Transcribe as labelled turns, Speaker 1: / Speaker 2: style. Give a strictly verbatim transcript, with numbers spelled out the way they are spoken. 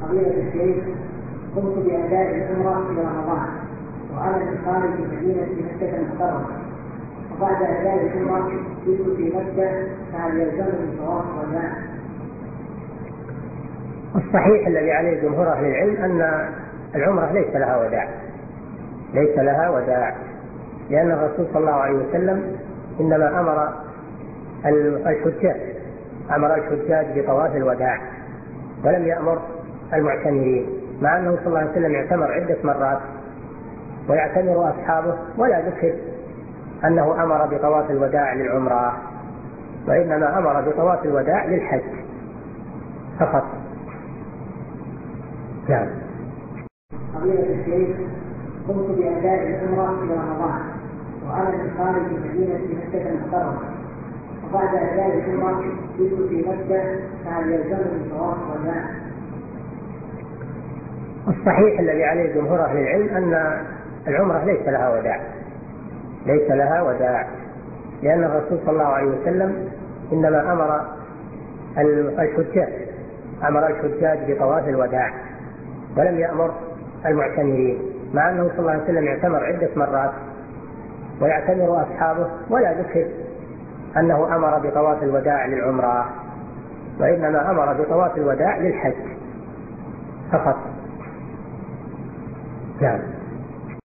Speaker 1: فضيلة الشيخ، قمت بأداء العمرة في رمضان وأنا من خارج مدينة مكة المكرمة، وبعد أداء العمرة كنت في مكة فهل يلزمني طواف الوداع؟
Speaker 2: الصحيح الذي عليه جمهور أهل العلم أن العمرة ليس لها وداع، ليس لها وداع، لأن الرسول صلى الله عليه وسلم إنما أمر الحجاج أمر الحجاج بطواف الوداع ولم يأمر المعتمرين، مع أنه صلى الله عليه وسلم اعتمر عدة مرات ويعتمر أصحابه، ولا ذكر أنه أمر بطواف الوداع للعمرة، وإنما أمر بطواف الوداع للحج فقط. نعم.
Speaker 1: فضيلة الشيخ، قمت بأداء العمرة في رمضان وأنا من خارج مدينة مكة المكرمة، وبعد أداء العمرة كنت في مكة فهل يلزمني طواف الوداع؟
Speaker 2: الصحيح الذي عليه جمهور أهل العلم أن العمرة ليس لها وداع، ليس لها وداع، لأن الرسول صلى الله عليه وسلم إنما أمر الحجاج أمر الحجاج بطواف الوداع ولم يأمر المعتمرين، مع أنه صلى الله عليه وسلم اعتمر عدة مرات ويعتمر أصحابه، ولا ذكر أنه أمر بطواف الوداع للعمرة، وإنما أمر بطواف الوداع للحج فقط. نعم.